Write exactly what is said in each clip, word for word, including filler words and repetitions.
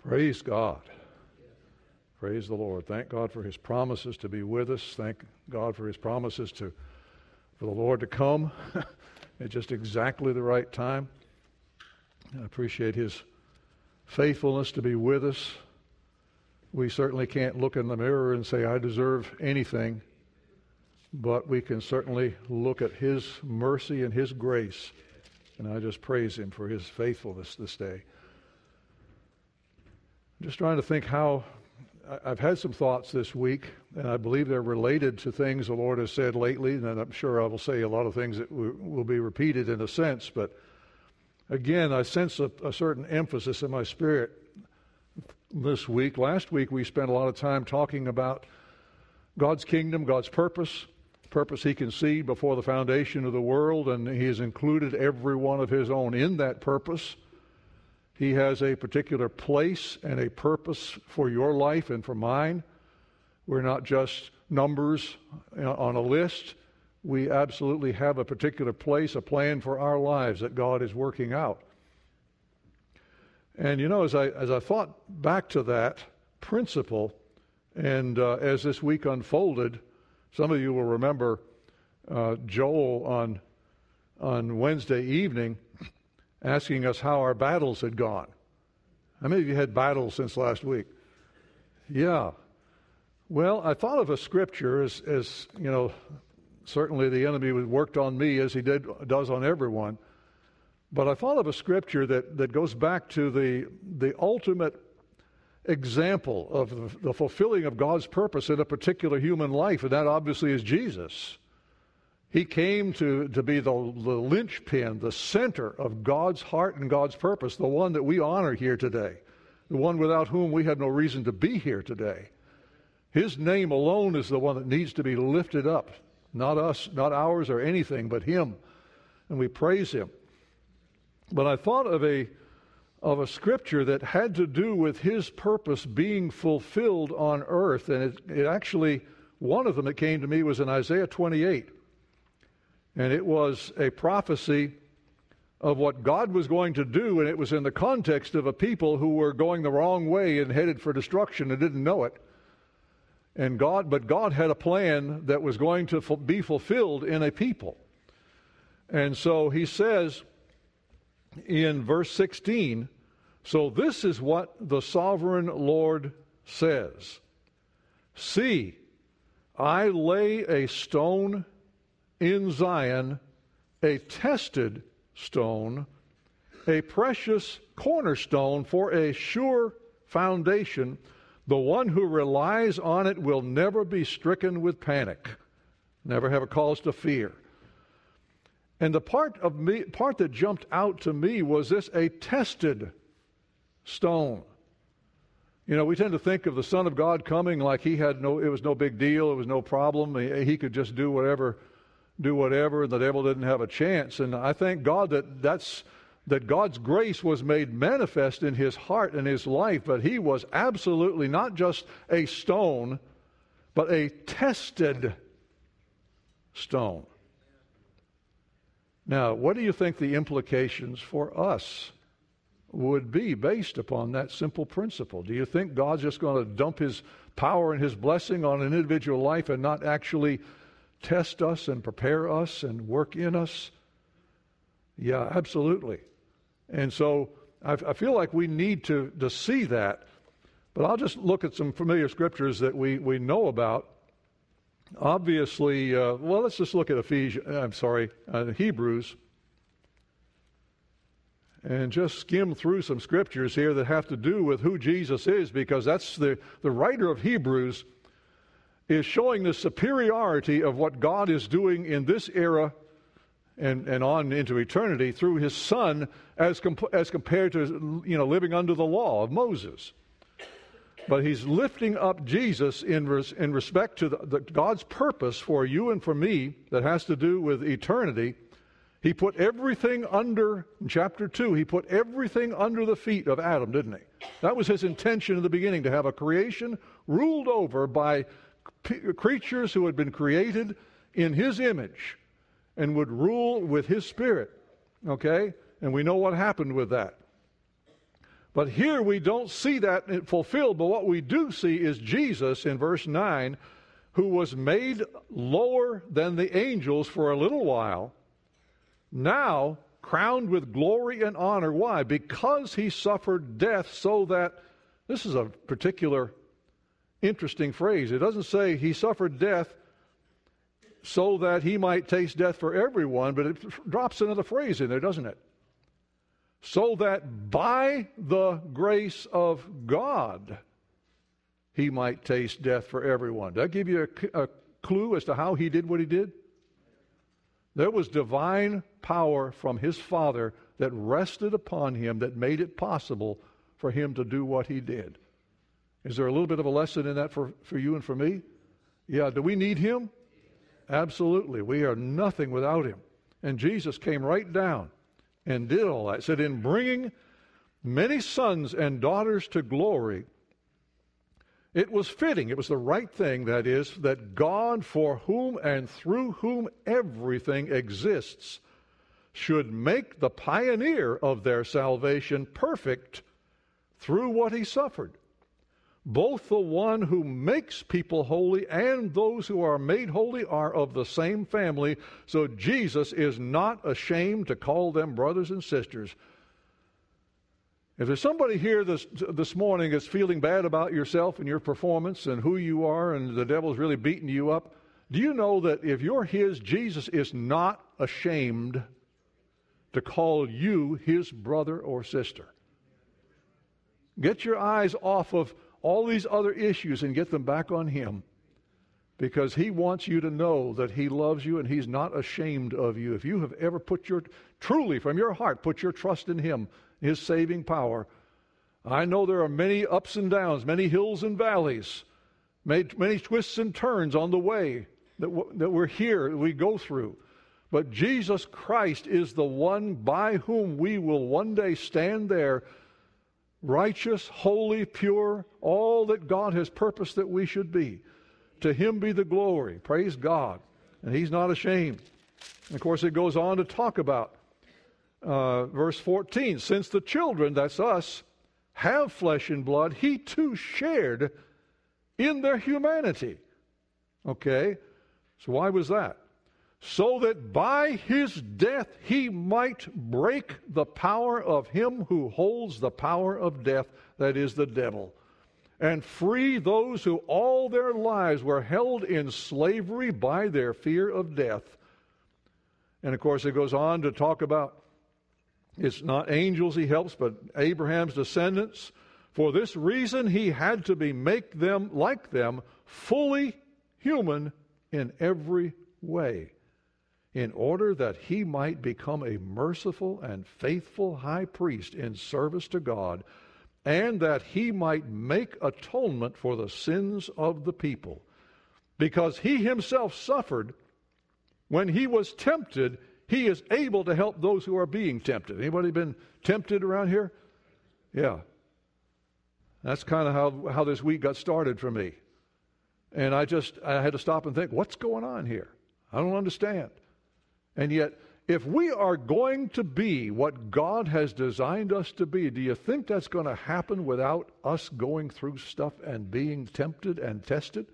Praise God. Praise the Lord. Thank God for His promises to be with us. Thank God for His promises to for the Lord to come at just exactly the right time. I appreciate His faithfulness to be with us. We certainly can't look in the mirror and say, I deserve anything, but we can certainly look at His mercy and His grace, and I just praise Him for His faithfulness this day. I'm just trying to think how, I've had some thoughts this week, and I believe they're related to things the Lord has said lately, and I'm sure I will say a lot of things that will be repeated in a sense, but again, I sense a, a certain emphasis in my spirit this week. Last week we spent a lot of time talking about God's kingdom, God's purpose, purpose He conceived before the foundation of the world, and He has included every one of His own in that purpose. He has a particular place and a purpose for your life and for mine. We're not just numbers on a list. We absolutely have a particular place, a plan for our lives that God is working out. And you know, as I as I thought back to that principle, and uh, as this week unfolded, some of you will remember uh, Joel on on Wednesday evening asking us how our battles had gone. How many of you had battles since last week? Yeah. Well, I thought of a scripture as, as you know, certainly the enemy worked on me as he did does on everyone. But I thought of a scripture that, that goes back to the the ultimate example of the, the fulfilling of God's purpose in a particular human life, and that obviously is Jesus. He came to, to be the, the linchpin, the center of God's heart and God's purpose, the one that we honor here today, the one without whom we have no reason to be here today. His name alone is the one that needs to be lifted up, not us, not ours or anything, but Him, and we praise Him. But I thought of a of a scripture that had to do with His purpose being fulfilled on earth, and it, it actually, one of them that came to me was in Isaiah twenty-eight. And it was a prophecy of what God was going to do, and it was in the context of a people who were going the wrong way and headed for destruction and didn't know it. And God, but God had a plan that was going to be fulfilled in a people. And so He says in verse sixteen, so this is what the sovereign Lord says. See, I lay a stone in Zion, a tested stone, a precious cornerstone for a sure foundation. The one who relies on it will never be stricken with panic, never have a cause to fear. And the part of me, part that jumped out to me was this: a tested stone. You know, we tend to think of the Son of God coming like He had no, it was no big deal, it was no problem. He, he could just do whatever. do whatever, and the devil didn't have a chance. And I thank God that that's that God's grace was made manifest in His heart and His life, but He was absolutely not just a stone, but a tested stone. Now, what do you think the implications for us would be based upon that simple principle? Do you think God's just going to dump His power and His blessing on an individual life and not actually test us and prepare us and work in us? Yeah, absolutely. And so I, I feel like we need to, to see that. But I'll just look at some familiar scriptures that we, we know about. Obviously, uh, well, let's just look at Ephesians, I'm sorry, uh, Hebrews, and just skim through some scriptures here that have to do with who Jesus is, because that's the, the writer of Hebrews is showing the superiority of what God is doing in this era and, and on into eternity through His Son as, comp- as compared to, you know, living under the law of Moses. But He's lifting up Jesus in, res- in respect to the, the, God's purpose for you and for me that has to do with eternity. He put everything under, in chapter two, He put everything under the feet of Adam, didn't He? That was His intention in the beginning, to have a creation ruled over by creatures who had been created in His image and would rule with His Spirit. Okay? And we know what happened with that. But here we don't see that fulfilled, but what we do see is Jesus in verse nine, who was made lower than the angels for a little while, now crowned with glory and honor. Why? Because he suffered death so that, this is a particular interesting phrase. It doesn't say he suffered death so that he might taste death for everyone, but it drops another phrase in there, doesn't it? So that by the grace of God, he might taste death for everyone. Did that give you a, a clue as to how he did what he did? There was divine power from his Father that rested upon him that made it possible for him to do what he did. Is there a little bit of a lesson in that for, for you and for me? Yeah, do we need him? Absolutely. We are nothing without him. And Jesus came right down and did all that. It said, in bringing many sons and daughters to glory, it was fitting, it was the right thing, that is, that God, for whom and through whom everything exists, should make the pioneer of their salvation perfect through what he suffered. Both the one who makes people holy and those who are made holy are of the same family, so Jesus is not ashamed to call them brothers and sisters. If there's somebody here this, this morning that's feeling bad about yourself and your performance and who you are and the devil's really beating you up, do you know that if you're his, Jesus is not ashamed to call you his brother or sister? Get your eyes off of all these other issues and get them back on him, because he wants you to know that he loves you and he's not ashamed of you. If you have ever put your, truly from your heart, put your trust in him, his saving power. I know there are many ups and downs, many hills and valleys, many, many twists and turns on the way that, w- that we're here, that we go through. But Jesus Christ is the one by whom we will one day stand there, righteous, holy, pure, all that God has purposed that we should be. To him be the glory. Praise God. And he's not ashamed. And of course, it goes on to talk about uh, verse fourteen. Since the children, that's us, have flesh and blood, he too shared in their humanity. Okay? So why was that? So that by his death he might break the power of him who holds the power of death, that is the devil, and free those who all their lives were held in slavery by their fear of death. And of course it goes on to talk about, it's not angels he helps, but Abraham's descendants. For this reason he had to be make them like them, fully human in every way, in order that he might become a merciful and faithful high priest in service to God, and that he might make atonement for the sins of the people. Because he himself suffered when he was tempted, he is able to help those who are being tempted. Anybody been tempted around here? Yeah. That's kind of how, how this week got started for me. And I just, I had to stop and think, what's going on here? I don't understand. And yet, if we are going to be what God has designed us to be, do you think that's going to happen without us going through stuff and being tempted and tested?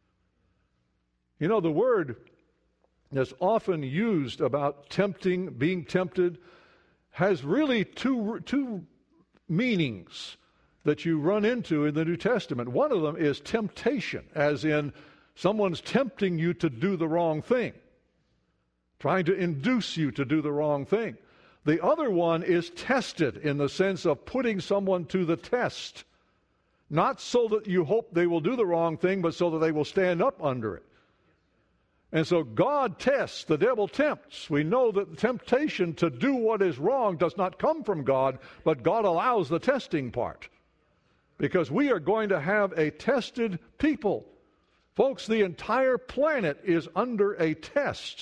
You know, the word that's often used about tempting, being tempted, has really two, two meanings that you run into in the New Testament. One of them is temptation, as in someone's tempting you to do the wrong thing, trying to induce you to do the wrong thing. The other one is tested, in the sense of putting someone to the test, not so that you hope they will do the wrong thing, but so that they will stand up under it. And so God tests, the devil tempts. We know that the temptation to do what is wrong does not come from God, but God allows the testing part, because we are going to have a tested people. Folks, the entire planet is under a test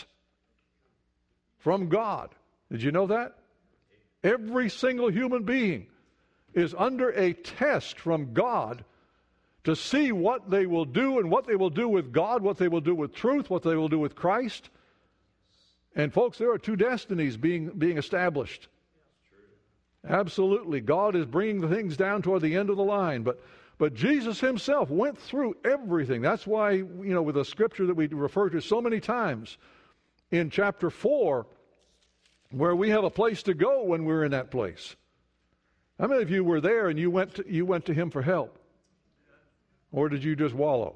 from God. Did you know that? Every single human being is under a test from God to see what they will do and what they will do with God, what they will do with truth, what they will do with Christ. And folks, there are two destinies being, being established. Absolutely. God is bringing the things down toward the end of the line. But but Jesus himself went through everything. That's why, you know, with the scripture that we refer to so many times in chapter four, where we have a place to go when we're in that place. How many of you were there and you went to, you went to him for help? Or did you just wallow?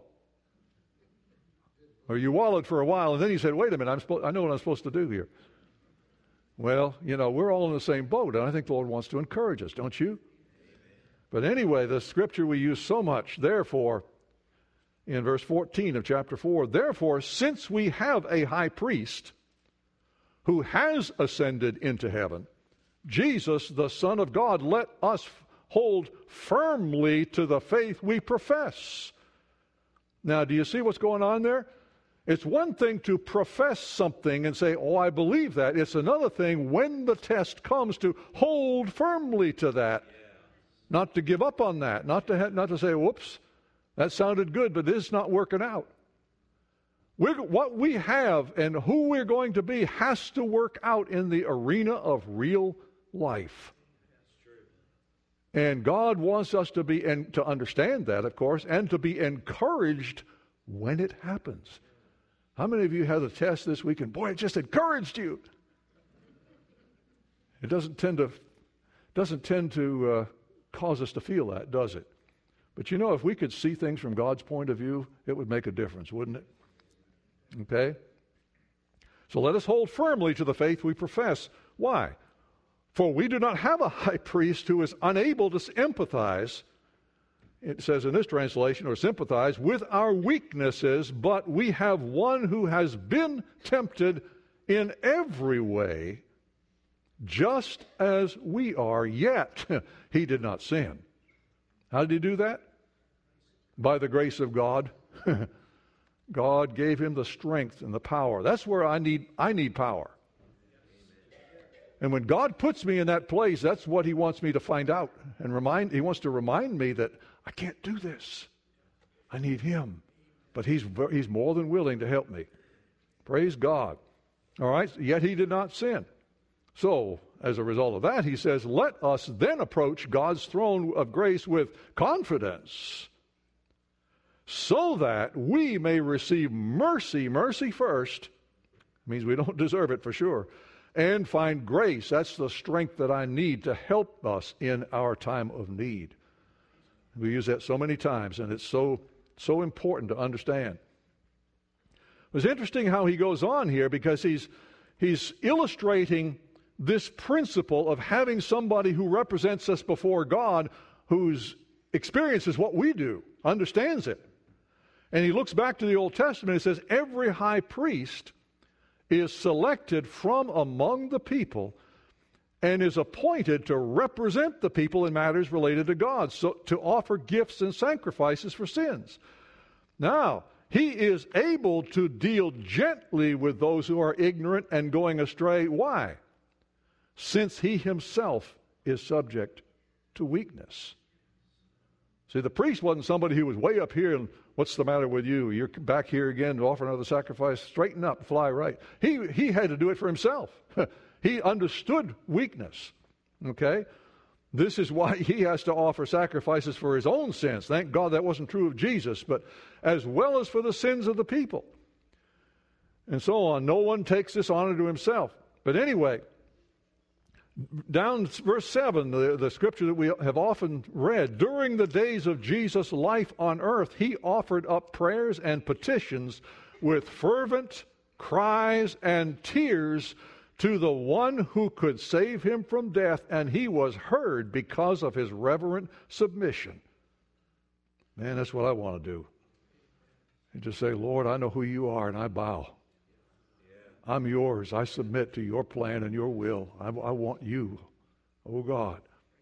Or you wallowed for a while and then you said, wait a minute, I'm supposed, I know what I'm supposed to do here. Well, you know, we're all in the same boat, and I think the Lord wants to encourage us, don't you? But anyway, the scripture we use so much, therefore, in verse fourteen of chapter four, therefore, since we have a high priest who has ascended into heaven, Jesus, the Son of God, let us hold firmly to the faith we profess. Now, do you see what's going on there? It's one thing to profess something and say, oh, I believe that. It's another thing when the test comes to hold firmly to that. Yeah. Not to give up on that. Not to, ha- not to say, whoops, that sounded good, but this is not working out. We're, what we have and who we're going to be has to work out in the arena of real life. That's true. And God wants us to be, and to understand that, of course, and to be encouraged when it happens. How many of you had a test this week and boy, it just encouraged you? It doesn't tend to doesn't tend to uh, cause us to feel that, does it? But you know, if we could see things from God's point of view, it would make a difference, wouldn't it? Okay? So let us hold firmly to the faith we profess. Why? For we do not have a high priest who is unable to empathize, it says in this translation, or sympathize with our weaknesses, but we have one who has been tempted in every way, just as we are, yet he did not sin. How did he do that? By the grace of God. God gave him the strength and the power. That's where I need I need power. And when God puts me in that place, that's what he wants me to find out and remind. He wants to remind me that I can't do this. I need him. But he's he's more than willing to help me. Praise God. All right, yet he did not sin. So, as a result of that, he says, let us then approach God's throne of grace with confidence, so that we may receive mercy, mercy first, means we don't deserve it for sure, and find grace. That's the strength that I need to help us in our time of need. We use that so many times, and it's so so important to understand. It's interesting how he goes on here, because he's he's illustrating this principle of having somebody who represents us before God, whose experience is what we do, understands it. And he looks back to the Old Testament and says, every high priest is selected from among the people and is appointed to represent the people in matters related to God, so to offer gifts and sacrifices for sins. Now, he is able to deal gently with those who are ignorant and going astray. Why? Since he himself is subject to weakness. See, the priest wasn't somebody who was way up here and, what's the matter with you? You're back here again to offer another sacrifice. Straighten up, fly right. He, he had to do it for himself. He understood weakness. Okay? This is why he has to offer sacrifices for his own sins. Thank God that wasn't true of Jesus, but as well as for the sins of the people. And so on. No one takes this honor to himself. But anyway, down verse seven, the, the scripture that we have often read, during the days of Jesus' life on earth, he offered up prayers and petitions with fervent cries and tears to the one who could save him from death, and he was heard because of his reverent submission. Man, that's what I want to do. And just say, Lord, I know who you are, and I bow. I'm yours. I submit to your plan and your will. I, I want you, oh God.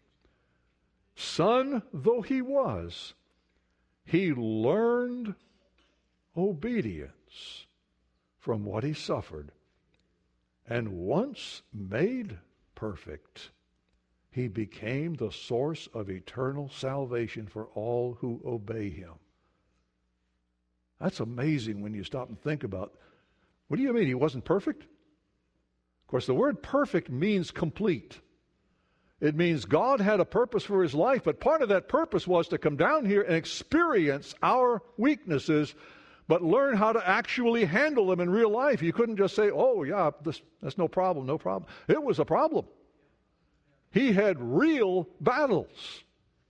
Son though he was, he learned obedience from what he suffered. And once made perfect, he became the source of eternal salvation for all who obey him. That's amazing when you stop and think about it. What do you mean he wasn't perfect? Of course, the word perfect means complete. It means God had a purpose for his life, but part of that purpose was to come down here and experience our weaknesses, but learn how to actually handle them in real life. You couldn't just say, oh, yeah, this, that's no problem, no problem. It was a problem. He had real battles.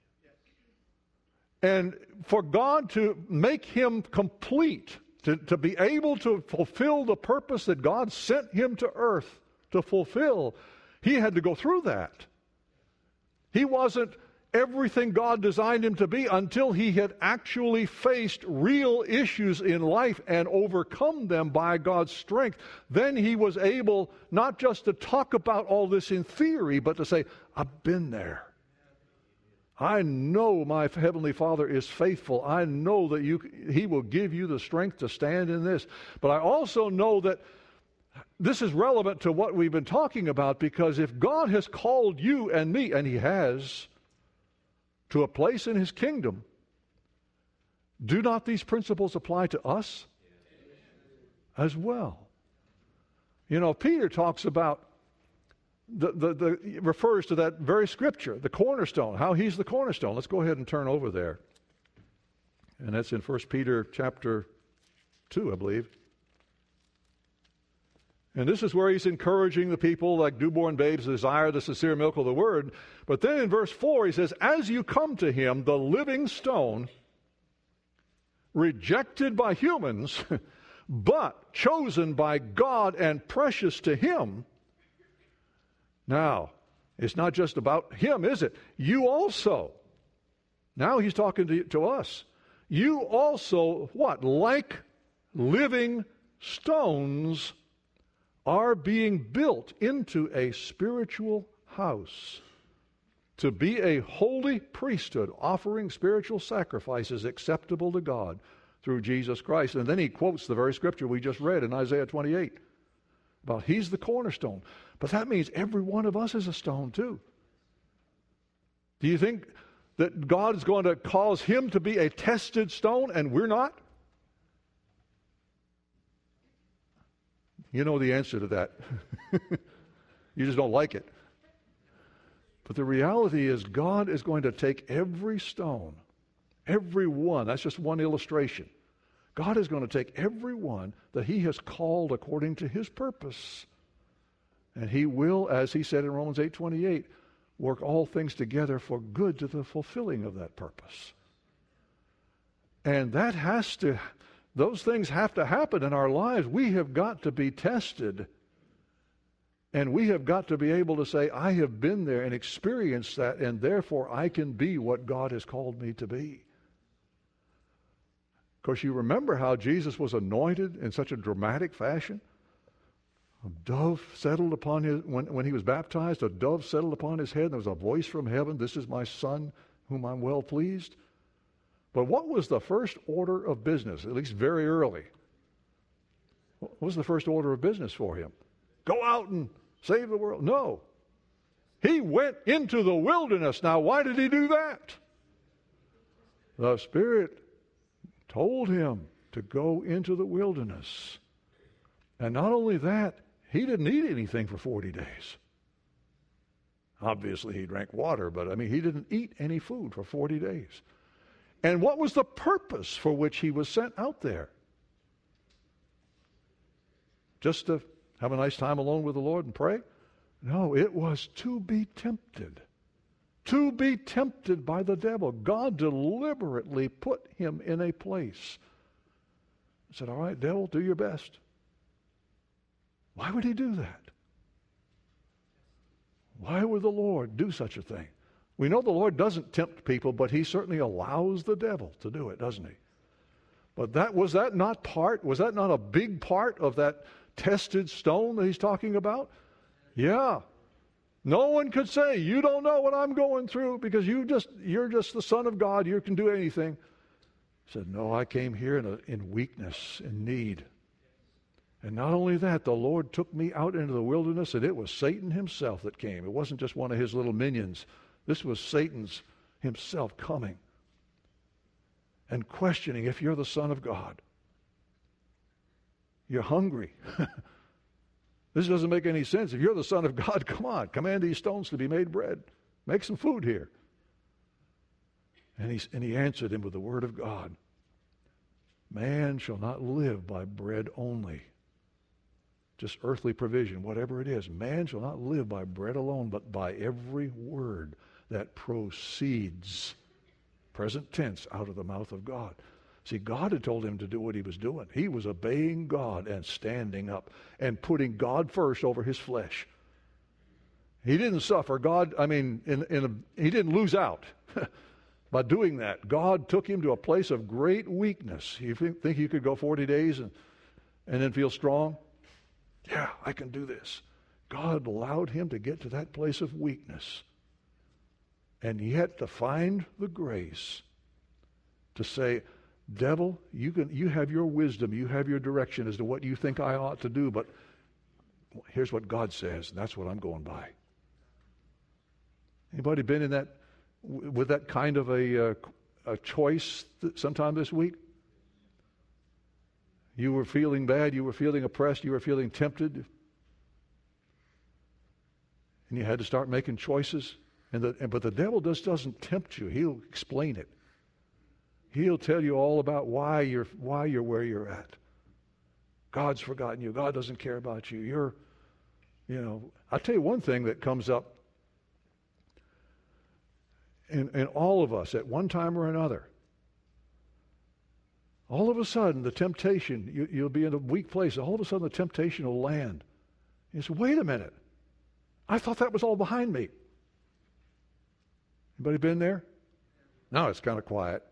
And for God to make him complete, to, to be able to fulfill the purpose that God sent him to earth to fulfill, he had to go through that. He wasn't everything God designed him to be until he had actually faced real issues in life and overcome them by God's strength. Then he was able not just to talk about all this in theory, but to say, I've been there. I know my Heavenly Father is faithful. I know that you, he will give you the strength to stand in this. But I also know that this is relevant to what we've been talking about, because if God has called you and me, and he has, to a place in his kingdom, do not these principles apply to us as well? You know, Peter talks about, the, the, the refers to that very scripture, the cornerstone, how he's the cornerstone. Let's go ahead and turn over there. And that's in First Peter chapter two, I believe. And this is where he's encouraging the people like newborn babes to desire the sincere milk of the word. But then in verse four he says, as you come to him, the living stone, rejected by humans, but chosen by God and precious to him. Now, it's not just about him, is it? You also. Now he's talking to, to us. You also, what? Like living stones, are being built into a spiritual house to be a holy priesthood, offering spiritual sacrifices acceptable to God through Jesus Christ. And then he quotes the very scripture we just read in Isaiah twenty-eight about he's the cornerstone. But that means every one of us is a stone too. Do you think that God is going to cause him to be a tested stone and we're not? You know the answer to that. You just don't like it. But the reality is God is going to take every stone, every one. That's just one illustration. God is going to take every one that he has called according to his purpose. And he will, as he said in Romans eight twenty-eight, work all things together for good to the fulfilling of that purpose. And that has to... Those things have to happen in our lives. We have got to be tested. And we have got to be able to say, I have been there and experienced that, and therefore I can be what God has called me to be. Of course, you remember how Jesus was anointed in such a dramatic fashion? A dove settled upon his, when, when he was baptized, a dove settled upon his head, and there was a voice from heaven, this is my son, whom I'm well pleased. But what was the first order of business, at least very early? What was the first order of business for him? Go out and save the world? No. He went into the wilderness. Now, why did he do that? The Spirit told him to go into the wilderness. And not only that, he didn't eat anything for forty days. Obviously, he drank water, but I mean, he didn't eat any food for forty days. And what was the purpose for which he was sent out there? Just to have a nice time alone with the Lord and pray? No, it was to be tempted. To be tempted by the devil. God deliberately put him in a place. He said, all right, devil, do your best. Why would he do that? Why would the Lord do such a thing? We know the Lord doesn't tempt people, but he certainly allows the devil to do it, doesn't he? But that was that not part, was that not a big part of that tested stone that he's talking about? Yeah. No one could say, you don't know what I'm going through because you just, you're just the Son of God, you can do anything. He said, no, I came here in, a, in weakness, in need. And not only that, the Lord took me out into the wilderness, and it was Satan himself that came. It wasn't just one of his little minions. This was Satan's himself coming and questioning if you're the Son of God. You're hungry. This doesn't make any sense. If you're the Son of God, come on, command these stones to be made bread. Make some food here. And he, and he answered him with the word of God. Man shall not live by bread only. Just earthly provision, whatever it is. Man shall not live by bread alone, but by every word that proceeds, present tense, out of the mouth of God. See, God had told him to do what he was doing. He was obeying God and standing up and putting God first over his flesh. He didn't suffer. God, I mean, in, in a, he didn't lose out by doing that. God took him to a place of great weakness. You think, think you could go forty days and, and then feel strong? Yeah, I can do this. God allowed him to get to that place of weakness. And yet to find the grace to say, devil, you can you have your wisdom, you have your direction as to what you think I ought to do, but here's what God says, and that's what I'm going by. Anybody been in that with that kind of a, uh, a choice sometime this week? You were feeling bad, you were feeling oppressed, you were feeling tempted, and you had to start making choices. And the, and, but the devil just doesn't tempt you. He'll explain it. He'll tell you all about why you're why you're where you're at. God's forgotten you. God doesn't care about you. You're, you know, I'll tell you one thing that comes up in, in all of us at one time or another. All of a sudden, the temptation, you, you'll be in a weak place. All of a sudden, the temptation will land. You say, wait a minute. I thought that was all behind me. Anybody been there? No, it's kind of quiet.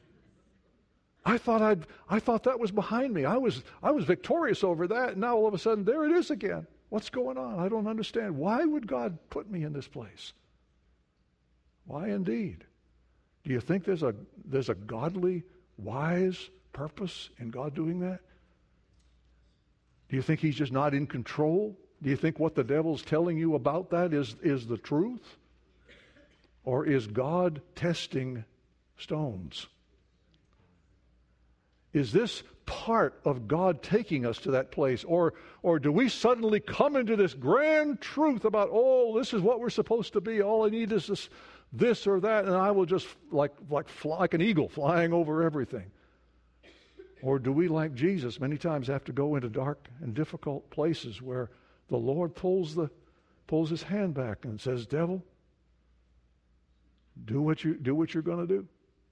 I thought I'd I thought that was behind me. I was I was victorious over that, and now all of a sudden there it is again. What's going on? I don't understand. Why would God put me in this place? Why indeed? Do you think there's a there's a godly, wise purpose in God doing that? Do you think he's just not in control? Do you think what the devil's telling you about that is, is the truth? Or is God testing stones? Is this part of God taking us to that place? Or, or do we suddenly come into this grand truth about, oh, this is what we're supposed to be. All I need is this, this or that, and I will just, like, like, fly, like an eagle, flying over everything. Or do we, like Jesus, many times have to go into dark and difficult places where the Lord pulls, the, pulls his hand back and says, devil, do what, you, do what you're going to do.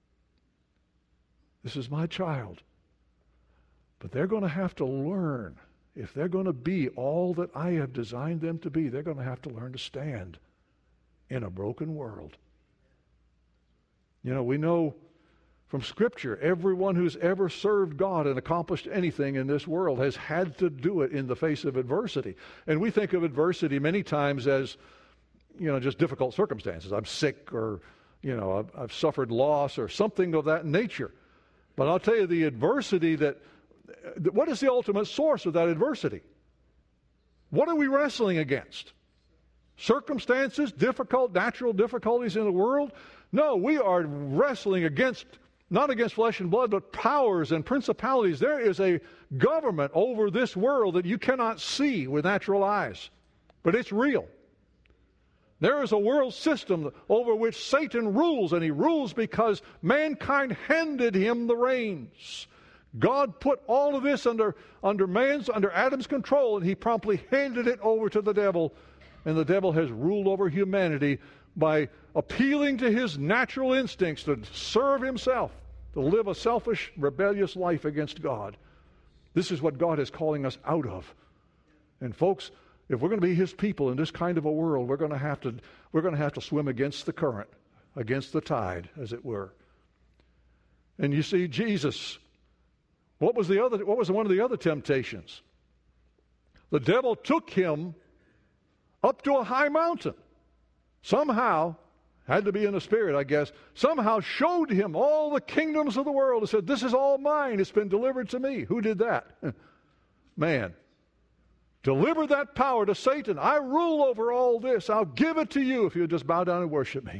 This is my child. But they're going to have to learn. If they're going to be all that I have designed them to be, they're going to have to learn to stand in a broken world. You know, we know from Scripture, everyone who's ever served God and accomplished anything in this world has had to do it in the face of adversity. And we think of adversity many times as, you know, just difficult circumstances. I'm sick, or, you know, I've, I've suffered loss or something of that nature. But I'll tell you, the adversity that, what is the ultimate source of that adversity? What are we wrestling against? Circumstances, difficult, natural difficulties in the world? No, we are wrestling against, not against flesh and blood, but powers and principalities. There is a government over this world that you cannot see with natural eyes, but it's real. There is a world system over which Satan rules, and he rules because mankind handed him the reins. God put all of this under, under man's, under Adam's control, and he promptly handed it over to the devil. And the devil has ruled over humanity by appealing to his natural instincts to serve himself, to live a selfish, rebellious life against God. This is what God is calling us out of. And folks, if we're going to be his people in this kind of a world, we're going to have to we're going to have to swim against the current, against the tide, as it were. And you see, Jesus, what was the other what was one of the other temptations? The devil took him up to a high mountain. Somehow, had to be in the spirit, I guess, somehow showed him all the kingdoms of the world and said, this is all mine. It's been delivered to me. Who did that? Man. Deliver that power to Satan. I rule over all this. I'll give it to you if you'll just bow down and worship me.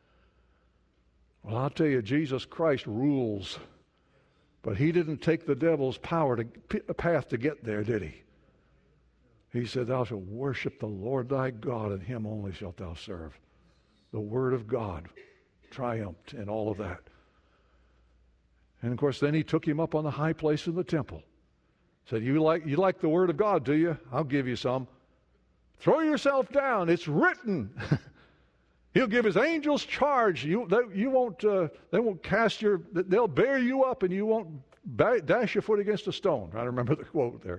Well, I'll tell you, Jesus Christ rules. But he didn't take the devil's power to path to get there, did he? He said, thou shalt worship the Lord thy God, and him only shalt thou serve. The Word of God triumphed in all of that. And of course, then he took him up on the high place in the temple. Said, you like, you like the Word of God, do you? I'll give you some. Throw yourself down. It's written. He'll give his angels charge. You, they, you won't, uh, they won't cast your, they'll bear you up and you won't ba- dash your foot against a stone. I remember the quote there.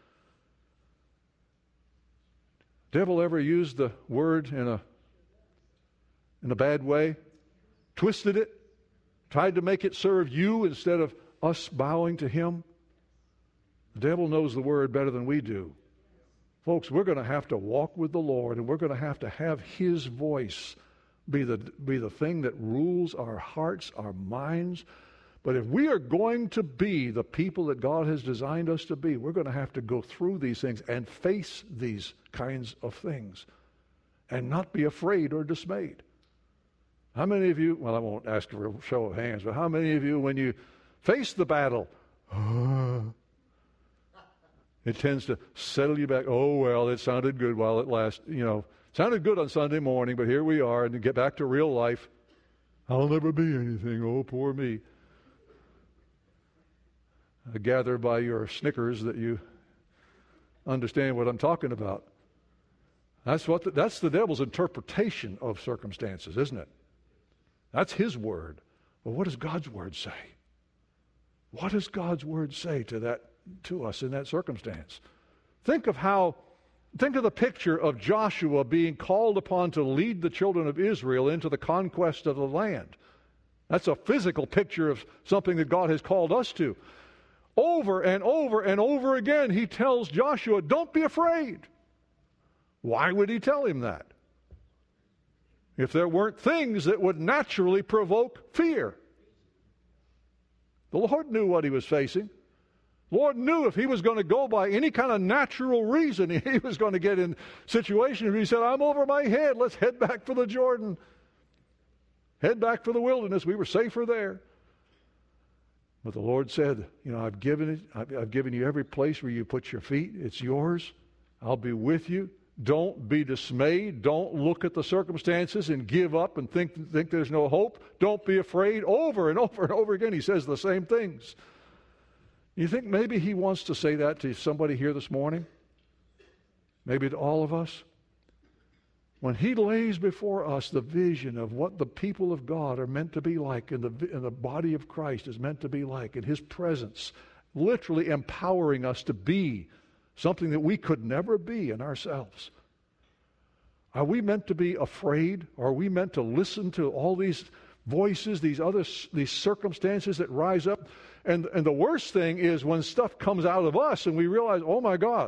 Devil ever used the Word in a, in a bad way? Twisted it? Tried to make it serve you instead of us bowing to him? The devil knows the Word better than we do. Folks, we're going to have to walk with the Lord, and we're going to have to have his voice be the, be the thing that rules our hearts, our minds. But if we are going to be the people that God has designed us to be, we're going to have to go through these things and face these kinds of things and not be afraid or dismayed. How many of you, well, I won't ask for a show of hands, but how many of you, when you face the battle, it tends to settle you back. Oh, well, it sounded good while it lasted. You know, sounded good on Sunday morning, but here we are, and to get back to real life, I'll never be anything. Oh, poor me. I gather by your snickers that you understand what I'm talking about. That's what the, that's the devil's interpretation of circumstances, isn't it? That's his word. Well, what does God's word say? What does God's word say to that, to us in that circumstance? Think of how, think of the picture of Joshua being called upon to lead the children of Israel into the conquest of the land. That's a physical picture of something that God has called us to. Over and over and over again, he tells Joshua, don't be afraid. Why would he tell him that? If there weren't things that would naturally provoke fear. The Lord knew what he was facing. The Lord knew if he was going to go by any kind of natural reason, he was going to get in situations where he said, I'm over my head, let's head back for the Jordan. Head back for the wilderness, we were safer there. But the Lord said, you know, I've given it, I've, I've given you every place where you put your feet. It's yours. I'll be with you. Don't be dismayed. Don't look at the circumstances and give up and think, think there's no hope. Don't be afraid. Over and over and over again, he says the same things. You think maybe he wants to say that to somebody here this morning? Maybe to all of us? When he lays before us the vision of what the people of God are meant to be like and the, and the body of Christ is meant to be like, and his presence literally empowering us to be something that we could never be in ourselves. Are we meant to be afraid? Are we meant to listen to all these voices, these other these circumstances that rise up? And, and the worst thing is when stuff comes out of us and we realize, oh my God,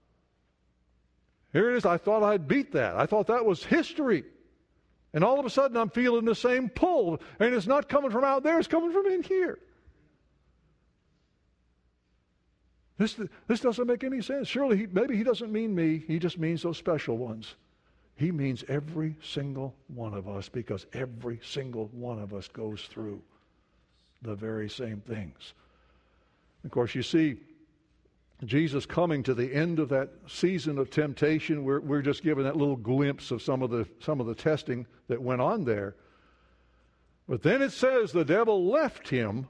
here it is, I thought I'd beat that. I thought that was history. And all of a sudden I'm feeling the same pull. And it's not coming from out there, it's coming from in here. This, this doesn't make any sense. Surely, he, maybe he doesn't mean me. He just means those special ones. He means every single one of us, because every single one of us goes through the very same things. Of course, you see Jesus coming to the end of that season of temptation. We're, we're just given that little glimpse of some of the some of the testing that went on there. But then it says the devil left him.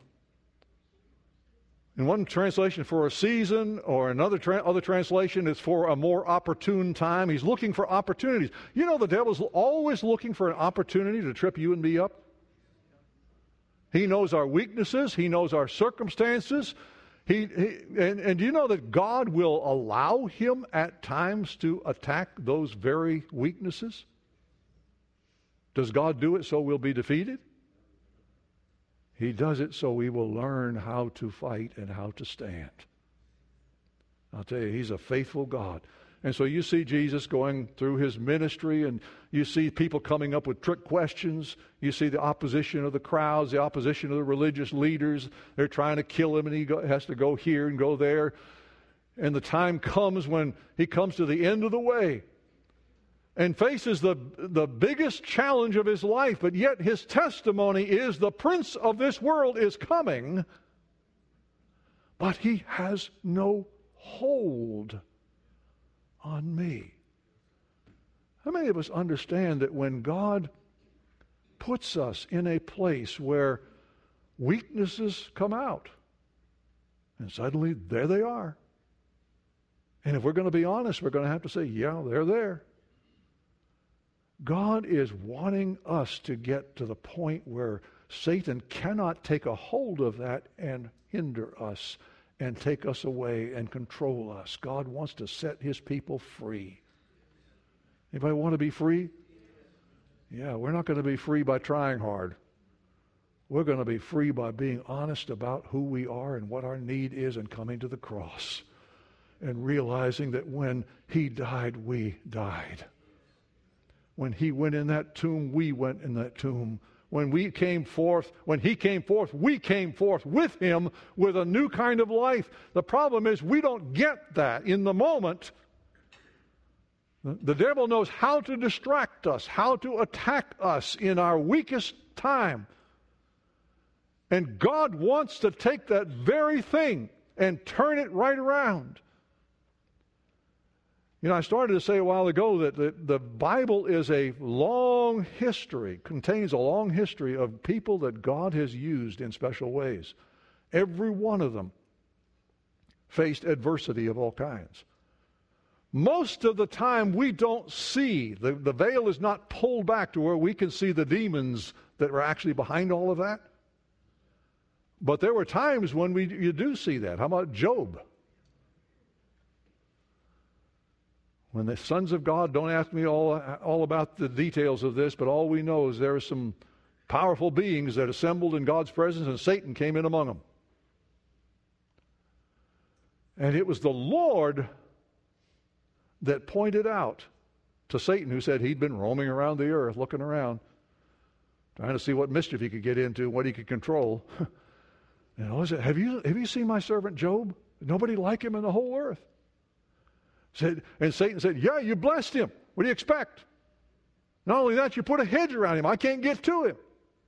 In one translation, for a season, or another tra- other translation, it's for a more opportune time. He's looking for opportunities. You know, the devil's always looking for an opportunity to trip you and me up. He knows our weaknesses. He knows our circumstances. He, he and, and do you know that God will allow him at times to attack those very weaknesses? Does God do it so we'll be defeated? He does it so we will learn how to fight and how to stand. I'll tell you, he's a faithful God. And so you see Jesus going through his ministry, and you see people coming up with trick questions. You see the opposition of the crowds, the opposition of the religious leaders. They're trying to kill him, and he go, has to go here and go there. And the time comes when he comes to the end of the way and faces the, the biggest challenge of his life, but yet his testimony is the prince of this world is coming, but he has no hold on me. How many of us understand that when God puts us in a place where weaknesses come out. And suddenly, there they are. And if we're going to be honest, we're going to have to say, yeah, they're there. God is wanting us to get to the point where Satan cannot take a hold of that and hinder us and take us away and control us. God wants to set his people free. Anybody want to be free? Yeah, we're not going to be free by trying hard. We're going to be free by being honest about who we are and what our need is and coming to the cross and realizing that when he died, we died. When he went in that tomb, we went in that tomb. When we came forth, when he came forth, we came forth with him with a new kind of life. The problem is we don't get that in the moment. The devil knows how to distract us, how to attack us in our weakest time. And God wants to take that very thing and turn it right around. You know, I started to say a while ago that the, the Bible is a long history, contains a long history of people that God has used in special ways. Every one of them faced adversity of all kinds. Most of the time we don't see, the, the veil is not pulled back to where we can see the demons that were actually behind all of that. But there were times when we you do see that. How about Job? When the sons of God, don't ask me all, all about the details of this, but all we know is there are some powerful beings that assembled in God's presence and Satan came in among them. And it was the Lord that pointed out to Satan, who said he'd been roaming around the earth, looking around, trying to see what mischief he could get into, what he could control. You know, said, have you have you seen my servant Job? Nobody like him in the whole earth. Said, and Satan said, yeah, you blessed him. What do you expect? Not only that, you put a hedge around him. I can't get to him.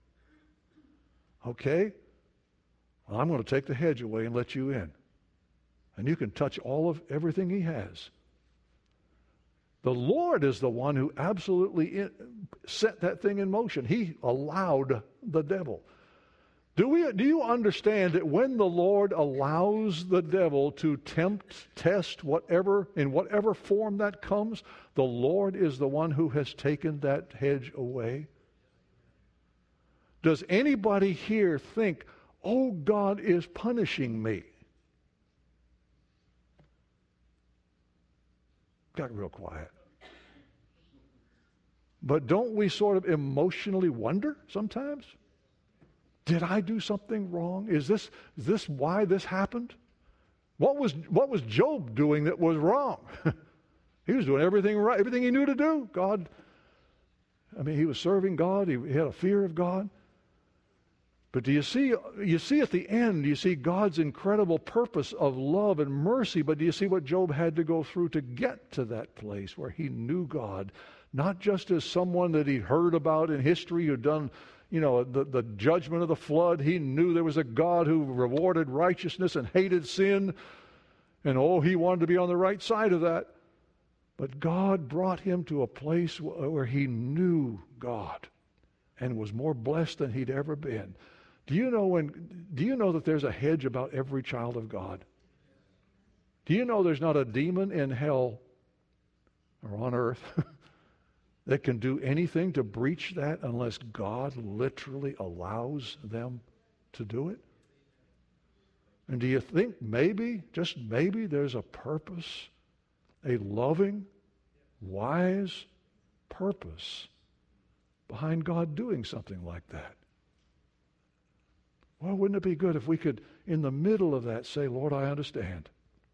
Okay, well, I'm going to take the hedge away and let you in. And you can touch all of everything he has. The Lord is the one who absolutely in, set that thing in motion. He allowed the devil. Do we? Do you understand that when the Lord allows the devil to tempt, test, whatever, in whatever form that comes, the Lord is the one who has taken that hedge away? Does anybody here think, oh, God is punishing me? Got real quiet. But don't we sort of emotionally wonder sometimes? Did I do something wrong? Is this, is this why this happened? What was, what was Job doing that was wrong? He was doing everything right, everything he knew to do. God, I mean, he was serving God. He, he had a fear of God. But do you see, you see at the end, you see God's incredible purpose of love and mercy, but do you see what Job had to go through to get to that place where he knew God, not just as someone that he'd heard about in history who'd done, you know, the, the judgment of the flood. He knew there was a God who rewarded righteousness and hated sin. And oh, he wanted to be on the right side of that. But God brought him to a place where he knew God and was more blessed than he'd ever been. Do you know when? Do you know that there's a hedge about every child of God? Do you know there's not a demon in hell or on earth that can do anything to breach that unless God literally allows them to do it? And do you think maybe, just maybe, there's a purpose, a loving, wise purpose behind God doing something like that? Well, wouldn't it be good if we could, in the middle of that, say, Lord, I understand.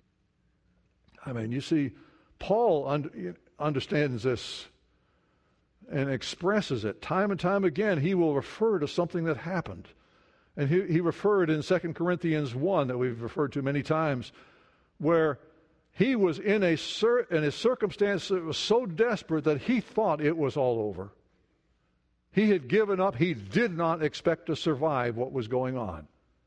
I mean, you see, Paul un- understands this and expresses it time and time again. He will refer to something that happened. And he, he referred in Second Corinthians one, that we've referred to many times, where he was in a, cir- in a circumstance that was so desperate that he thought it was all over. He had given up. He did not expect to survive what was going on.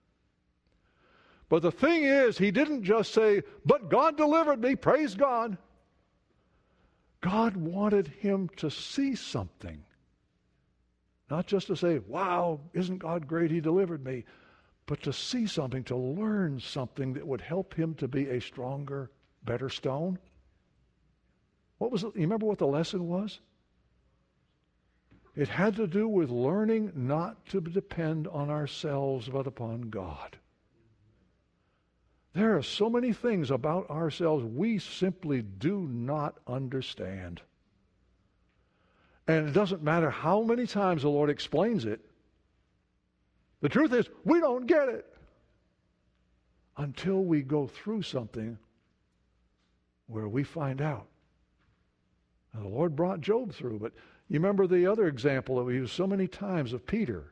But the thing is, he didn't just say, but God delivered me, praise God. God wanted him to see something. Not just to say, wow, isn't God great, he delivered me, but to see something, to learn something that would help him to be a stronger, better stone. What was it? You remember what the lesson was? It had to do with learning not to depend on ourselves, but upon God. There are so many things about ourselves we simply do not understand. And it doesn't matter how many times the Lord explains it. The truth is, we don't get it until we go through something where we find out. Now, the Lord brought Job through, but you remember the other example that we used so many times of Peter.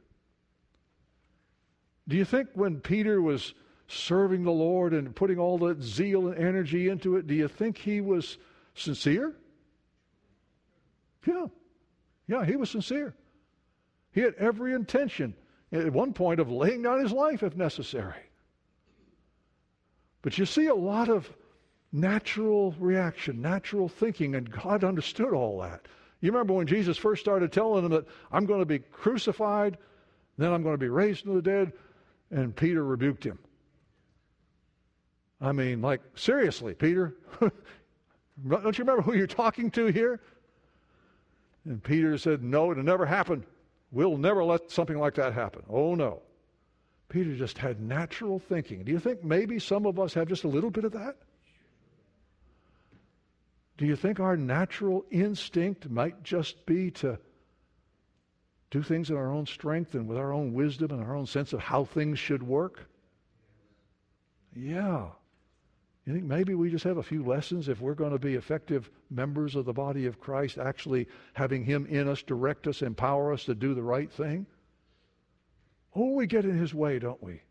Do you think when Peter was serving the Lord and putting all that zeal and energy into it, do you think he was sincere? Yeah. Yeah, he was sincere. He had every intention at one point of laying down his life if necessary. But you see a lot of natural reaction, natural thinking, and God understood all that. You remember when Jesus first started telling them that I'm going to be crucified, then I'm going to be raised from the dead, and Peter rebuked him. I mean, like, seriously, Peter? Don't you remember who you're talking to here? And Peter said, no, it'll never happen. We'll never let something like that happen. Oh, no. Peter just had natural thinking. Do you think maybe some of us have just a little bit of that? Do you think our natural instinct might just be to do things in our own strength and with our own wisdom and our own sense of how things should work? Yeah. You think maybe we just have a few lessons if we're going to be effective members of the body of Christ, actually having Him in us, direct us, empower us to do the right thing? Oh, we get in His way, don't we?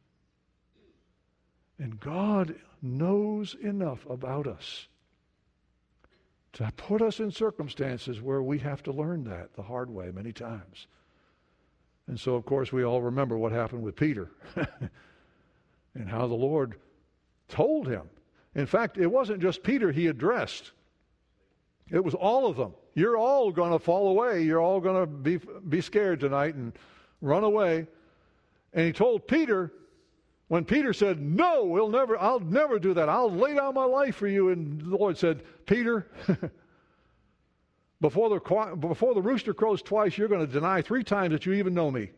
And God knows enough about us to put us in circumstances where we have to learn that the hard way many times. And so, of course, we all remember what happened with Peter and how the Lord told him. In fact, it wasn't just Peter He addressed. It was all of them. You're all going to fall away. You're all going to be, be scared tonight and run away. And He told Peter, when Peter said, no, we'll never, I'll never do that. I'll lay down my life for you. And the Lord said, Peter, before the, before the rooster crows twice, you're going to deny three times that you even know me.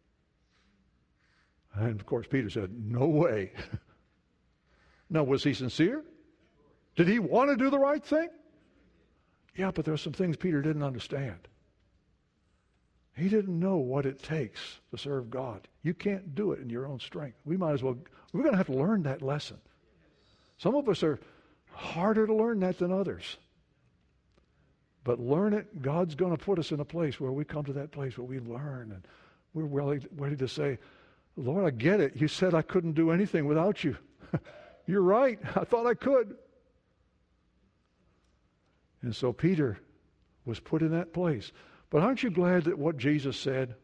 And of course, Peter said, no way. Now, was he sincere? Did he want to do the right thing? Yeah, but there are some things Peter didn't understand. He didn't know what it takes to serve God. You can't do it in your own strength. We might as well, we're going to have to learn that lesson. Some of us are harder to learn that than others. But learn it, God's going to put us in a place where we come to that place where we learn and we're really ready to say, Lord, I get it. You said I couldn't do anything without you. You're right. I thought I could. And so Peter was put in that place. But aren't you glad that what Jesus said?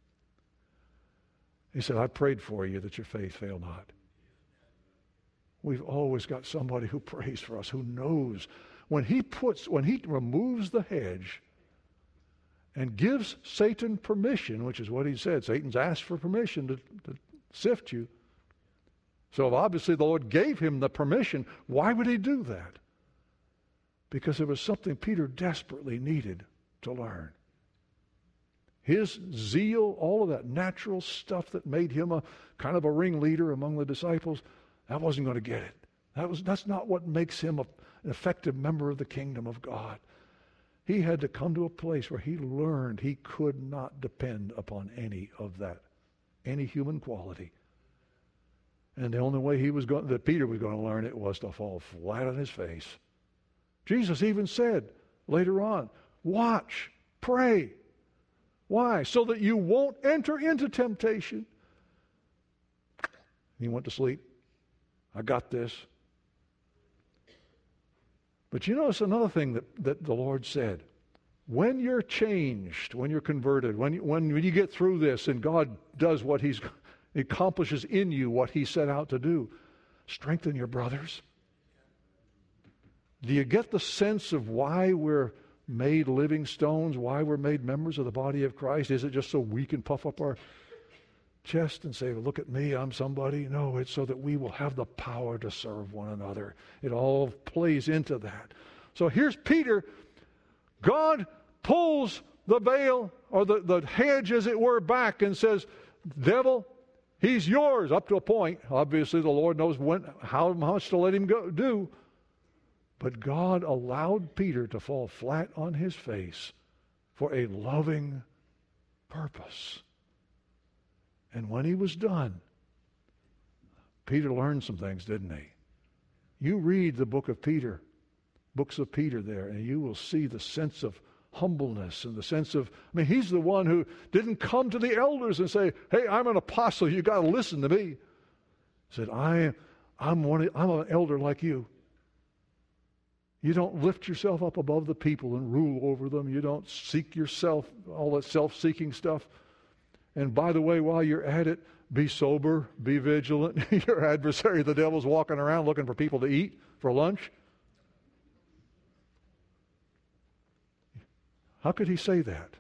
He said, I prayed for you that your faith fail not. We've always got somebody who prays for us, who knows. When he puts, when he removes the hedge and gives Satan permission, which is what he said, Satan's asked for permission to, to sift you. So obviously the Lord gave him the permission. Why would he do that? Because there was something Peter desperately needed to learn. His zeal, all of that natural stuff that made him a kind of a ringleader among the disciples, that wasn't going to get it. That was, that's not what makes him a, an effective member of the kingdom of God. He had to come to a place where he learned he could not depend upon any of that, any human quality. And the only way he was going, that Peter was going to learn it was to fall flat on his face. Jesus even said later on, watch, pray. Why? So that you won't enter into temptation. He went to sleep. I got this. But you notice another thing that, that the Lord said. When you're changed, when you're converted, when you, when, when you get through this and God does what He's accomplishes in you what He set out to do, strengthen your brothers. Do you get the sense of why we're made living stones, why we're made members of the body of Christ? Is it just so we can puff up our chest and say, well, look at me, I'm somebody? No, it's so that we will have the power to serve one another. It all plays into that. So here's Peter. God pulls the veil, or the, the hedge, as it were, back and says, devil, he's yours, up to a point. Obviously, the Lord knows when, how much to let him go, do. But God allowed Peter to fall flat on his face for a loving purpose. And when he was done, Peter learned some things, didn't he? You read the book of Peter, books of Peter there, and you will see the sense of humbleness and the sense of, I mean, he's the one who didn't come to the elders and say, hey, I'm an apostle, you got to listen to me. He said, I, I'm, one, I'm an elder like you. You don't lift yourself up above the people and rule over them. You don't seek yourself, all that self-seeking stuff. And by the way, while you're at it, be sober, be vigilant. Your adversary, the devil's walking around looking for people to eat for lunch. How could he say that?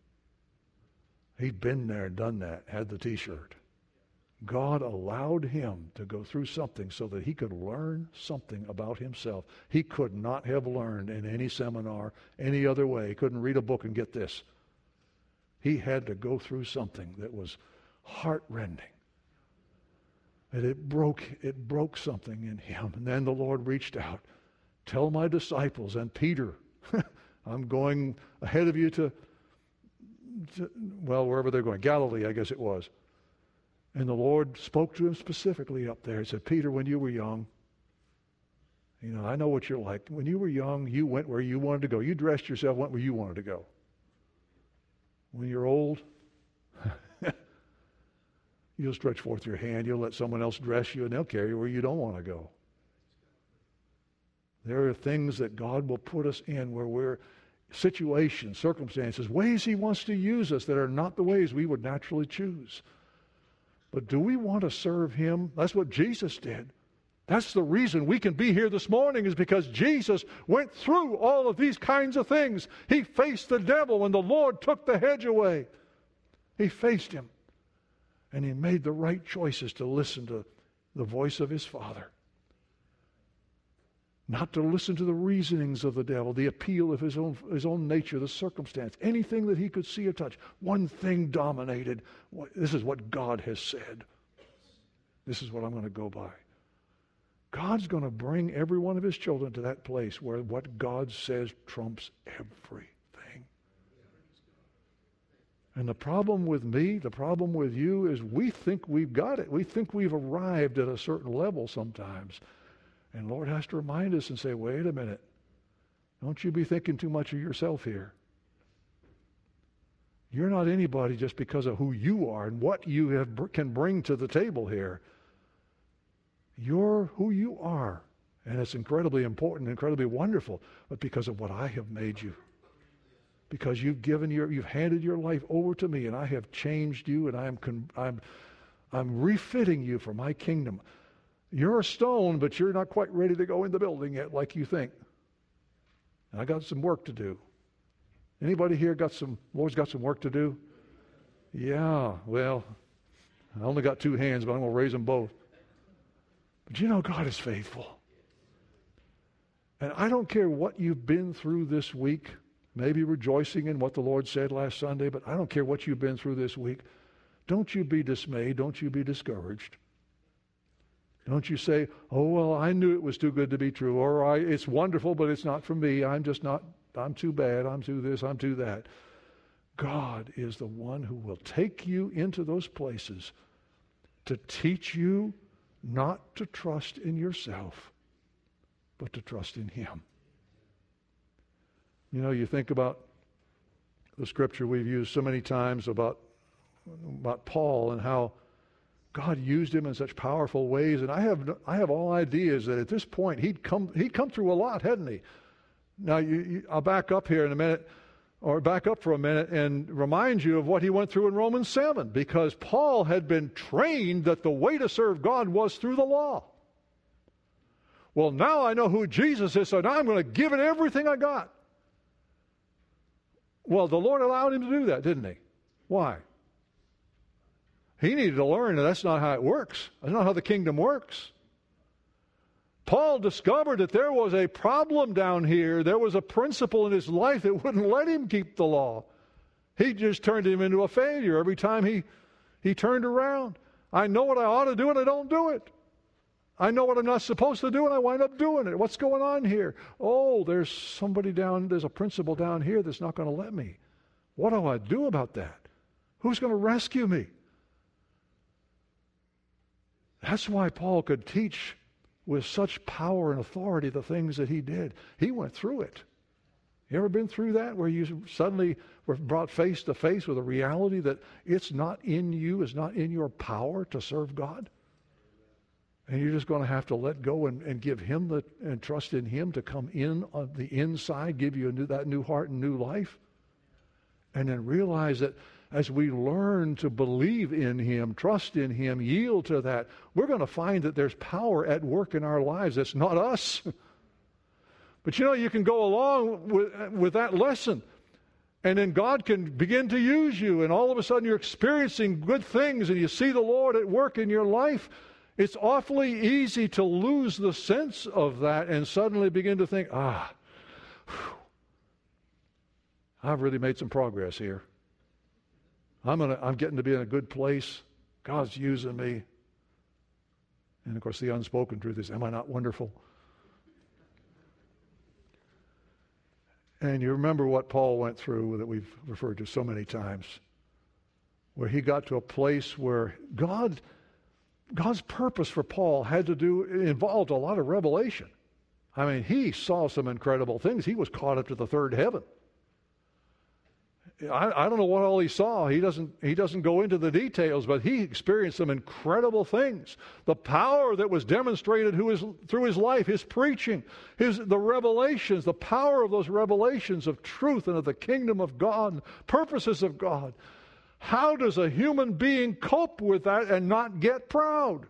He'd been there, done that, had the t-shirt. God allowed him to go through something so that he could learn something about himself. He could not have learned in any seminar, any other way. He couldn't read a book and get this. He had to go through something that was heart-rending. And it broke, it broke something in him. And then the Lord reached out. Tell my disciples and Peter, I'm going ahead of you to, to, well, wherever they're going. Galilee, I guess it was. And the Lord spoke to him specifically up there. He said, Peter, when you were young, you know, I know what you're like. When you were young, you went where you wanted to go. You dressed yourself, went where you wanted to go. When you're old, you'll stretch forth your hand. You'll let someone else dress you, and they'll carry you where you don't want to go. There are things that God will put us in where we're situations, circumstances, ways he wants to use us that are not the ways we would naturally choose. But do we want to serve him? That's what Jesus did. That's the reason we can be here this morning, is because Jesus went through all of these kinds of things. He faced the devil when the Lord took the hedge away. He faced him. And he made the right choices to listen to the voice of his Father. Not to listen to the reasonings of the devil, the appeal of his own, his own nature, the circumstance, anything that he could see or touch. One thing dominated. This is what God has said. This is what I'm going to go by. God's going to bring every one of his children to that place where what God says trumps everything. And the problem with me, the problem with you, is we think we've got it. We think we've arrived at a certain level sometimes. And the Lord has to remind us and say, wait a minute. Don't you be thinking too much of yourself here. You're not anybody just because of who you are and what you have, can bring to the table here. You're who you are. And it's incredibly important, incredibly wonderful, but because of what I have made you. Because you've given your, you've handed your life over to me, and I have changed you, and I'm, I'm, I'm refitting you for my kingdom. You're a stone, but you're not quite ready to go in the building yet like you think. And I got some work to do. Anybody here got some, Lord's got some work to do? Yeah, well, I only got two hands, but I'm going to raise them both. But you know, God is faithful. And I don't care what you've been through this week, maybe rejoicing in what the Lord said last Sunday, but I don't care what you've been through this week. Don't you be dismayed. Don't you be discouraged. Don't you say, oh, well, I knew it was too good to be true, or I, it's wonderful, but it's not for me. I'm just not, I'm too bad. I'm too this, I'm too that. God is the one who will take you into those places to teach you not to trust in yourself, but to trust in him. You know, you think about the scripture we've used so many times about, about Paul and how God used him in such powerful ways, and I have I have all ideas that at this point he'd come he'd come through a lot, hadn't he? Now you, you, I'll back up here in a minute, or back up for a minute, and remind you of what he went through in Romans seven, because Paul had been trained that the way to serve God was through the law. Well, now I know who Jesus is, so now I'm going to give it everything I got. Well, the Lord allowed him to do that, didn't he? Why? He needed to learn that that's not how it works. That's not how the kingdom works. Paul discovered that there was a problem down here. There was a principle in his life that wouldn't let him keep the law. He just turned him into a failure every time he, he turned around. I know what I ought to do and I don't do it. I know what I'm not supposed to do and I wind up doing it. What's going on here? Oh, there's somebody down, there's a principle down here that's not going to let me. What do I do about that? Who's going to rescue me? That's why Paul could teach with such power and authority the things that he did. He went through it. You ever been through that where you suddenly were brought face to face with a reality that it's not in you, it's not in your power to serve God? And you're just going to have to let go and, and give him the and trust in him to come in on the inside, give you a new, that new heart and new life. And then realize that as we learn to believe in him, trust in him, yield to that, we're going to find that there's power at work in our lives. It's not us. But you know, you can go along with, with that lesson, and then God can begin to use you, and all of a sudden you're experiencing good things, and you see the Lord at work in your life. It's awfully easy to lose the sense of that and suddenly begin to think, ah, whew, I've really made some progress here. I'm gonna, I'm getting to be in a good place. God's using me. And of course, the unspoken truth is, am I not wonderful? And you remember what Paul went through that we've referred to so many times, where he got to a place where God, God's purpose for Paul had to do, involved a lot of revelation. I mean, he saw some incredible things. He was caught up to the third heaven. I, I don't know what all he saw. He doesn't, he doesn't go into the details, but he experienced some incredible things. The power that was demonstrated who is, through his life, his preaching, his, the revelations, the power of those revelations of truth and of the kingdom of God, purposes of God. How does a human being cope with that and not get proud?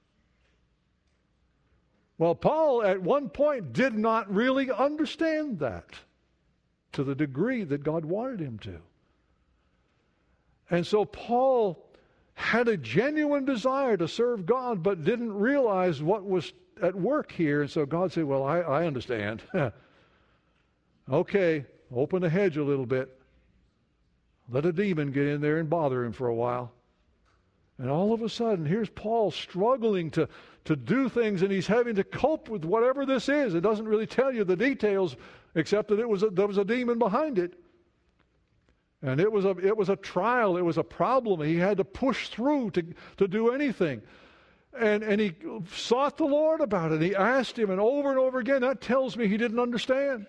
Well, Paul at one point did not really understand that to the degree that God wanted him to. And so Paul had a genuine desire to serve God, but didn't realize what was at work here. And so God said, well, I, I understand. Okay, open the hedge a little bit. Let a demon get in there and bother him for a while. And all of a sudden, here's Paul struggling to, to do things, and he's having to cope with whatever this is. It doesn't really tell you the details, except that it was a, there was a demon behind it. And it was a it was a trial, it was a problem. He had to push through to, to do anything. And and he sought the Lord about it. He asked him, and over and over again, that tells me he didn't understand.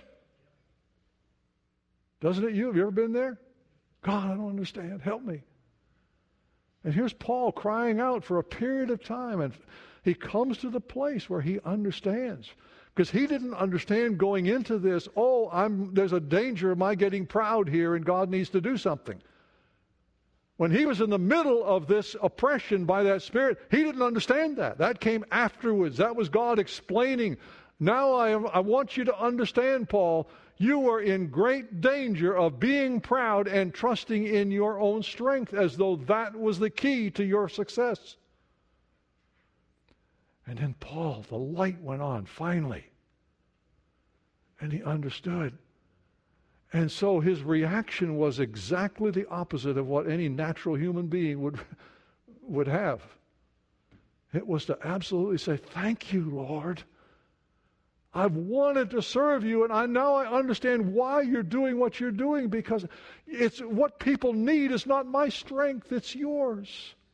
Doesn't it you? Have you ever been there? God, I don't understand. Help me. And here's Paul crying out for a period of time, and he comes to the place where he understands. Because he didn't understand going into this, oh, I'm, there's a danger of my getting proud here and God needs to do something. When he was in the middle of this oppression by that spirit, he didn't understand that. That came afterwards. That was God explaining. Now I, am, I want you to understand, Paul, you are in great danger of being proud and trusting in your own strength as though that was the key to your success. And then Paul, the light went on, finally. And he understood. And so his reaction was exactly the opposite of what any natural human being would, would have. It was to absolutely say, thank you, Lord. I've wanted to serve you, and I now I understand why you're doing what you're doing, because it's what people need is not my strength, it's yours.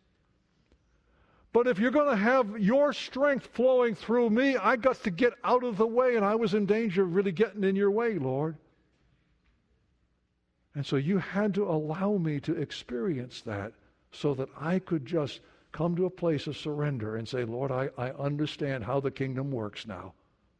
But if you're going to have your strength flowing through me, I got to get out of the way, and I was in danger of really getting in your way, Lord. And so you had to allow me to experience that so that I could just come to a place of surrender and say, Lord, I, I understand how the kingdom works now.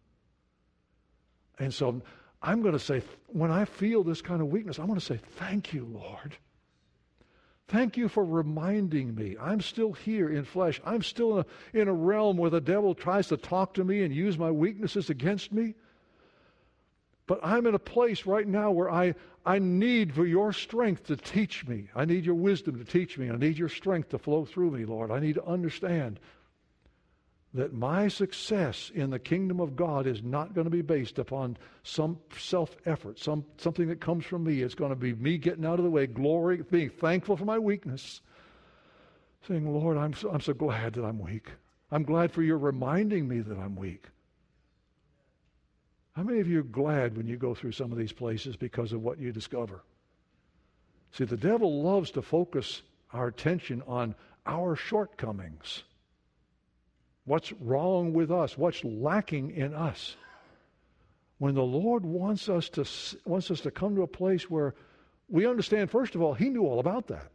And so I'm going to say, when I feel this kind of weakness, I'm going to say, thank you, Lord. Thank you for reminding me. I'm still here in flesh. I'm still in a, in a realm where the devil tries to talk to me and use my weaknesses against me. But I'm in a place right now where I, I need for your strength to teach me. I need your wisdom to teach me. I need your strength to flow through me, Lord. I need to understand that my success in the kingdom of God is not going to be based upon some self-effort, some something that comes from me. It's going to be me getting out of the way, glory, being thankful for my weakness, saying, Lord, I'm so, I'm so glad that I'm weak. I'm glad for your reminding me that I'm weak. How many of you are glad when you go through some of these places because of what you discover? See, the devil loves to focus our attention on our shortcomings. What's wrong with us? What's lacking in us? When the Lord wants us to wants us to come to a place where we understand, first of all, He knew all about that.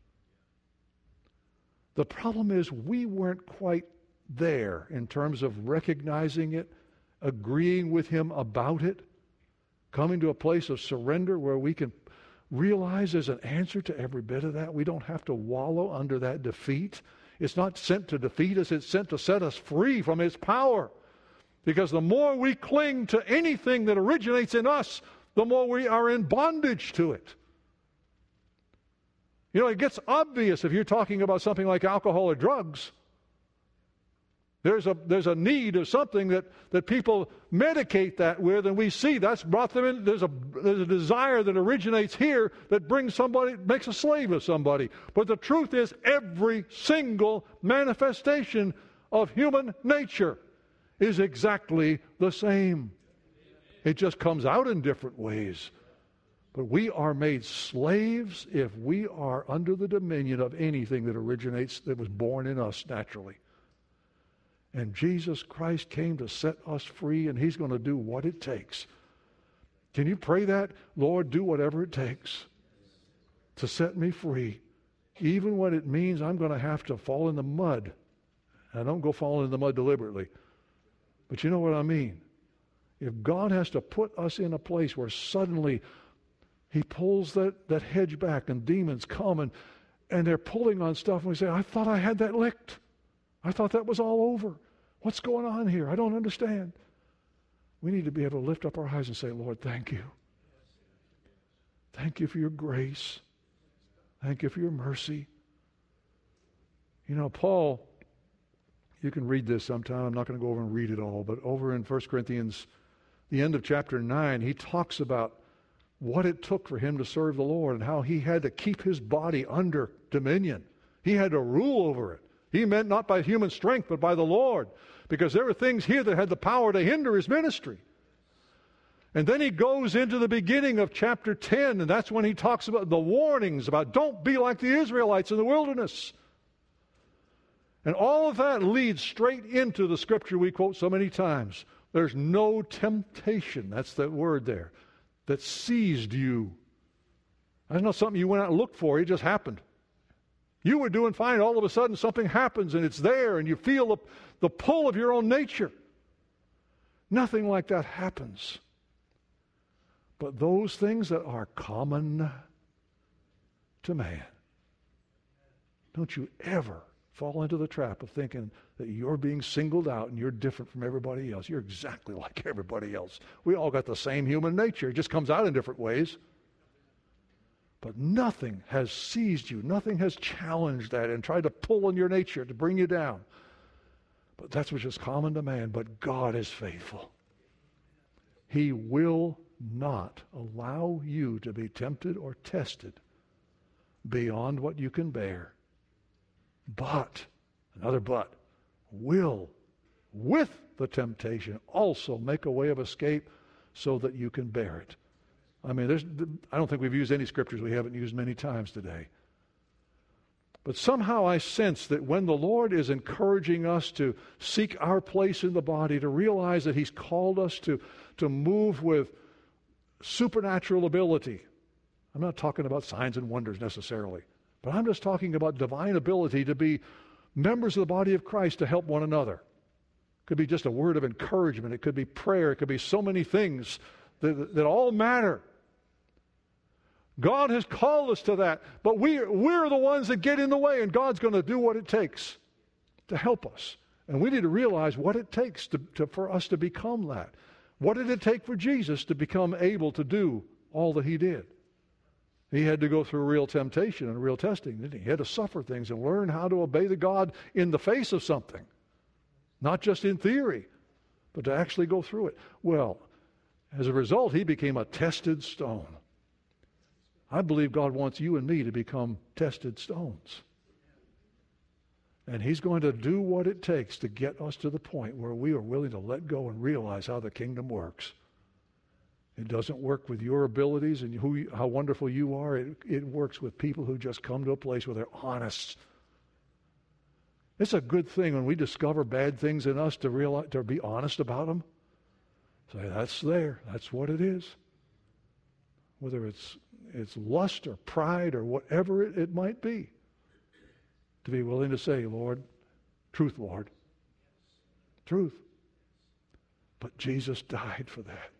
The problem is we weren't quite there in terms of recognizing it, agreeing with Him about it, coming to a place of surrender where we can realize there's an answer to every bit of that. We don't have to wallow under that defeat. It's not sent to defeat us, it's sent to set us free from its power. Because the more we cling to anything that originates in us, the more we are in bondage to it. You know, it gets obvious if you're talking about something like alcohol or drugs. There's a there's a need of something that, that people medicate that with, and we see that's brought them in. There's a there's a desire that originates here that brings somebody, makes a slave of somebody. But the truth is, every single manifestation of human nature is exactly the same. It just comes out in different ways. But we are made slaves if we are under the dominion of anything that originates, that was born in us naturally. And Jesus Christ came to set us free, and He's going to do what it takes. Can you pray that? Lord, do whatever it takes to set me free, even when it means I'm going to have to fall in the mud. I don't go fall in the mud deliberately, but you know what I mean. If God has to put us in a place where suddenly He pulls that, that hedge back and demons come and, and they're pulling on stuff, and we say, I thought I had that licked. I thought that was all over. What's going on here? I don't understand. We need to be able to lift up our eyes and say, Lord, thank you. Thank you for your grace. Thank you for your mercy. You know, Paul, you can read this sometime. I'm not going to go over and read it all, but over in First Corinthians, the end of chapter nine, he talks about what it took for him to serve the Lord and how he had to keep his body under dominion. He had to rule over it. He meant not by human strength, but by the Lord. Because there were things here that had the power to hinder his ministry. And then he goes into the beginning of chapter ten, and that's when he talks about the warnings about don't be like the Israelites in the wilderness. And all of that leads straight into the scripture we quote so many times. There's no temptation, that's that word there, that seized you. That's not something you went out and looked for, it just happened. You were doing fine, all of a sudden something happens and it's there and you feel the, the pull of your own nature. Nothing like that happens. But those things that are common to man, don't you ever fall into the trap of thinking that you're being singled out and you're different from everybody else. You're exactly like everybody else. We all got the same human nature. It just comes out in different ways. But nothing has seized you. Nothing has challenged that and tried to pull on your nature to bring you down. But that's what's just common to man. But God is faithful. He will not allow you to be tempted or tested beyond what you can bear. But, another but, will, with the temptation, also make a way of escape so that you can bear it. I mean, there's, I don't think we've used any scriptures we haven't used many times today. But somehow I sense that when the Lord is encouraging us to seek our place in the body, to realize that He's called us to, to move with supernatural ability. I'm not talking about signs and wonders necessarily, but I'm just talking about divine ability to be members of the body of Christ to help one another. It could be just a word of encouragement. It could be prayer. It could be so many things that, that all matter. God has called us to that, but we, we're the ones that get in the way, and God's going to do what it takes to help us. And we need to realize what it takes to, to, for us to become that. What did it take for Jesus to become able to do all that He did? He had to go through real temptation and real testing, didn't he? He had to suffer things and learn how to obey the God in the face of something. Not just in theory, but to actually go through it. Well, as a result, he became a tested stone. I believe God wants you and me to become tested stones. And he's going to do what it takes to get us to the point where we are willing to let go and realize how the kingdom works. It doesn't work with your abilities and who, how wonderful you are. It, it works with people who just come to a place where they're honest. It's a good thing when we discover bad things in us to realize, to be honest about them. Say, that's there. That's what it is. Whether it's it's lust or pride or whatever it, it might be. To be willing to say, Lord, truth, Lord. Truth. But Jesus died for that.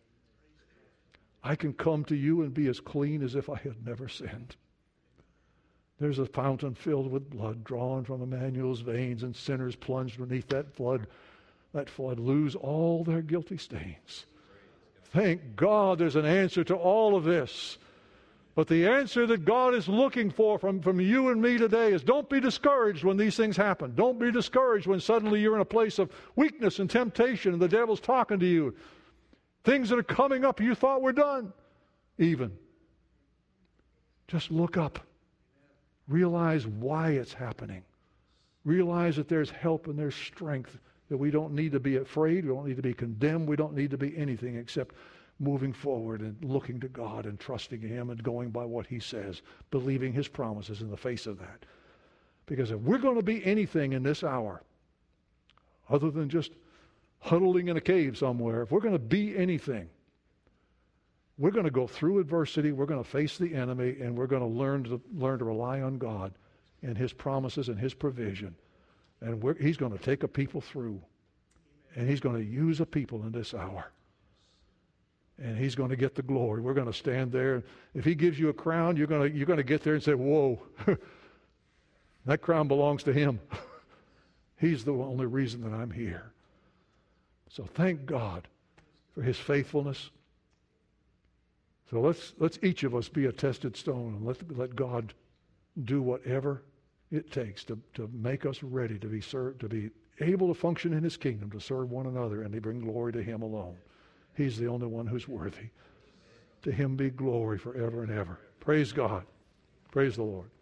I can come to you and be as clean as if I had never sinned. There's a fountain filled with blood drawn from Emmanuel's veins, and sinners plunged beneath that flood, that flood lose all their guilty stains. Thank God there's an answer to all of this. But the answer that God is looking for from, from you and me today is don't be discouraged when these things happen. Don't be discouraged when suddenly you're in a place of weakness and temptation and the devil's talking to you. Things that are coming up you thought were done, even. Just look up. Realize why it's happening. Realize that there's help and there's strength, that we don't need to be afraid, we don't need to be condemned, we don't need to be anything except moving forward and looking to God and trusting Him and going by what He says, believing His promises in the face of that. Because if we're going to be anything in this hour, other than just huddling in a cave somewhere, if we're going to be anything, we're going to go through adversity, we're going to face the enemy, and we're going to learn to learn to rely on God and His promises and His provision. And we're, He's going to take a people through. And He's going to use a people in this hour. And He's going to get the glory. We're going to stand there. If He gives you a crown, you're going to, you're going to get there and say, whoa, that crown belongs to Him. He's the only reason that I'm here. So thank God for His faithfulness. So let's let's each of us be a tested stone and let, let God do whatever it takes to, to make us ready to be served, to be able to function in His kingdom, to serve one another, and to bring glory to Him alone. He's the only one who's worthy. To Him be glory forever and ever. Praise God. Praise the Lord.